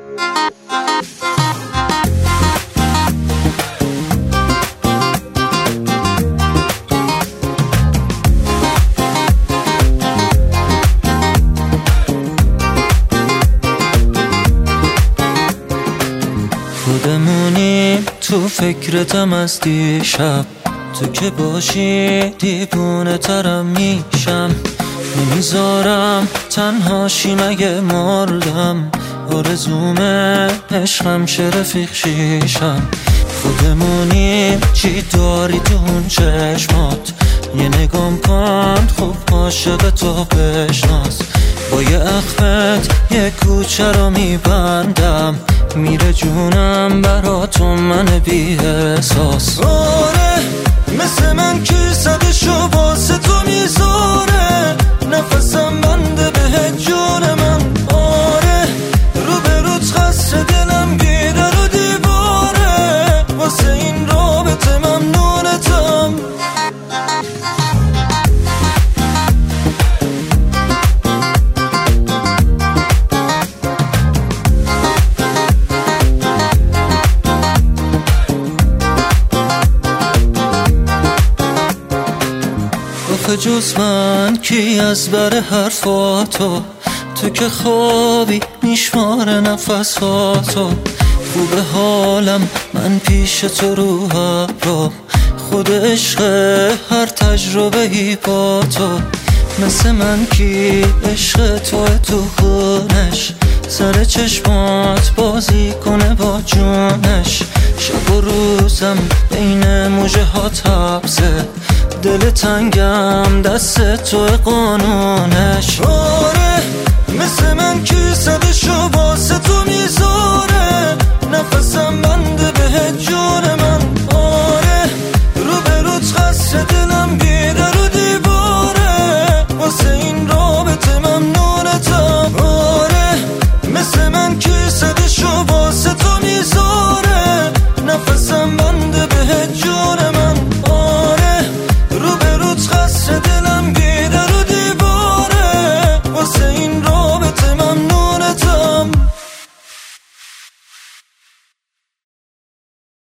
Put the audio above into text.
خودمونیم تو فکرتم از دیشب، تو که باشی دیوونه ترم میشم. نمیذارم تنهاشی مگه مردم، آرزومه عشقم شه رفیق شیشم. خودمونیم چی داری تو اون چشمات، یه نگام کن خوب عاشق تو بشناس. با یه اخمت یه کوچه رو میبندم، میره جونم براتون من بی احساس. آره مثل من کی صدشو واسه تو میذاره، نفسم بنده به جون من. آره رو به روت خسته دلم گیره رو دیواره، واسه این رابطه ممنونتم. جز من کی از بر حرفاتو، تو که خوابی میشماره نفساتو. خوبه حالم من پیش تو روحم، خود عشق هر تجربه ای با تو. مثل من کی عشق تو خونش، سر چشمات بازی کنه با جونش. شب و روزم بین موجه ها تبزه، دل تنگم دست تو قانونش. آره مثل من کی صدشو